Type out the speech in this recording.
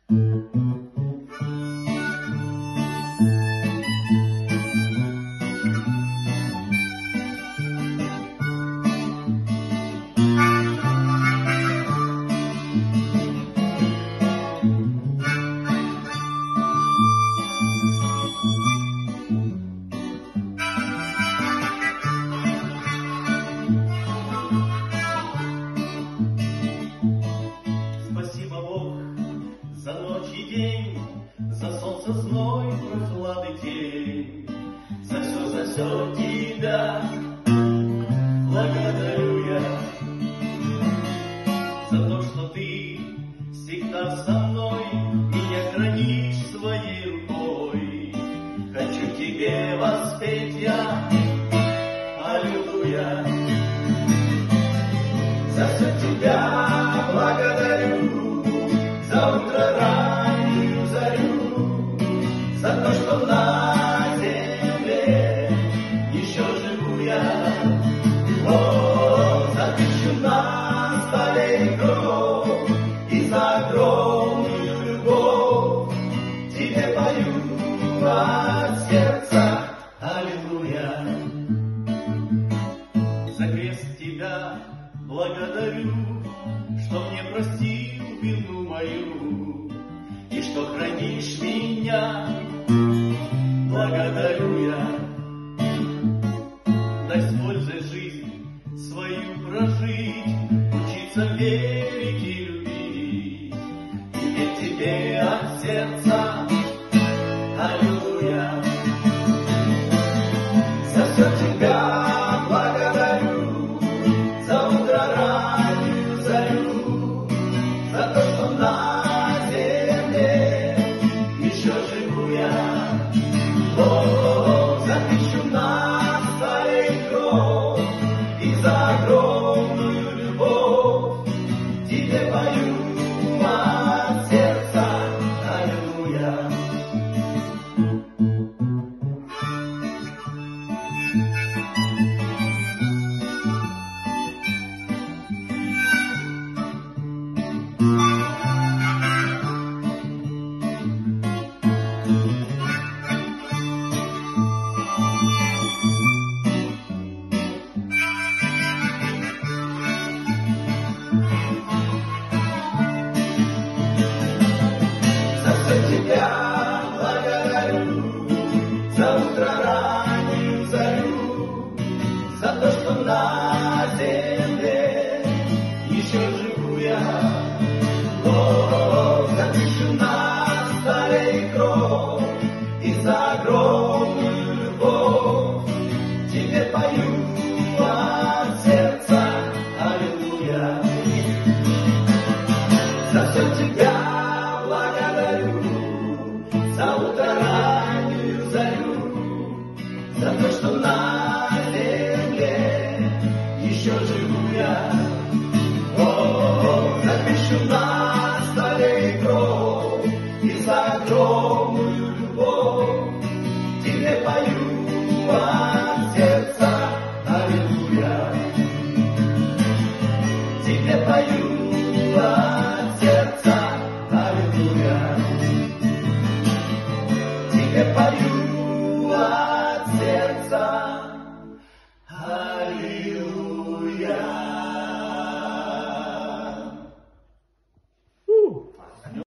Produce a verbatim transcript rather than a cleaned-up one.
За ночь и день, за солнце зной, прохлады тень, за все, за все тебя благодарю я, за то, что ты всегда со мной, меня хранишь своей рукой. Хочу тебе воспеть я, аллилуйя, за все тебя благодарю. За утро раннюю зарю, за то, что на земле еще живу я. О, за тысячу на столе гроб и за огромную любовь тебе пою от сердца, аллилуйя. За крест тебя благодарю, что мне простил вину мою, и что хранишь меня, благодарю я. Дай с пользой жизнь свою прожить, учиться верить и любить, и петь тебе от сердца, аллилуйя. За все тебя благодарю, за утро раннюю зарю, за то, что на земле еще живу я. О, за тысячу на столе гроб и за огромную любовь тебе пою от сердца, аллилуйя. Тебя благодарю за утро раннюю зарю, за то, что на земле еще живу я. О,